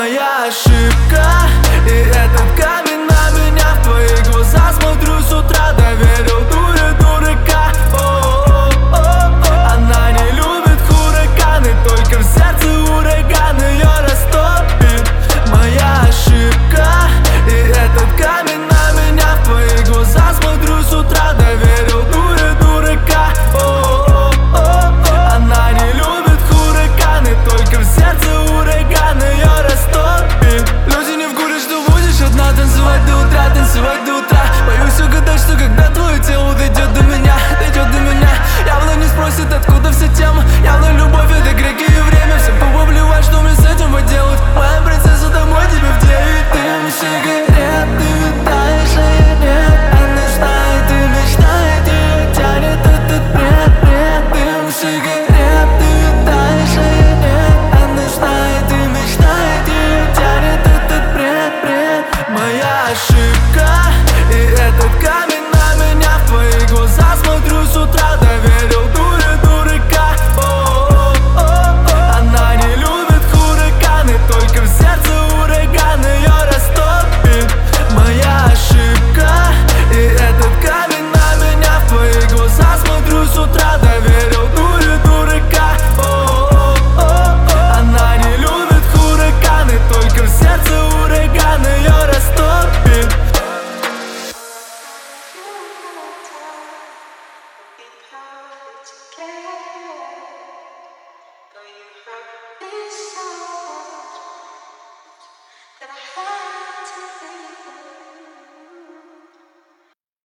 моя ошибка. И этот камень на меня, в твои глаза смотрю с утра. Доверил дуре дурака. Она не любит хураканы, только в сердце ураган ее растопит. Моя ошибка. И этот камень на меня, в твои глаза смотрю с утра. Доверил дуре дурака. Она не любит хураканы, только в сердце ураган ее растопит. Люди не в курсе, что будешь одна танцевать до утра, танцевать до утра. Боюсь угадать, что когда твое тело дойдет до меня, дойдет до меня, явно не спросит, откуда вся тема. Явно любовь — это греки и время. Всем поплевать, что мне с этим поделать. Моя принцесса, домой тебе в 9. Дым сигарет, ты таешь, а я нет. Она знает и мечтает, ее тянет этот бред, бред. Дым сигарет, ты таешь, а я нет. Она знает и мечтает, ее тянет этот бред, бред. Моя ошибка. И этот камень на меня, в твои глаза смотрю с утра. Доверил дуре дурака. Она не любит хураканы, только в сердце ураган ее растопит. Моя ошибка. И этот камень на меня, в твои глаза смотрю с утра. Доверил дуре дурака. Она не любит хураканы, только в сердце ураган ее растопит. That I had to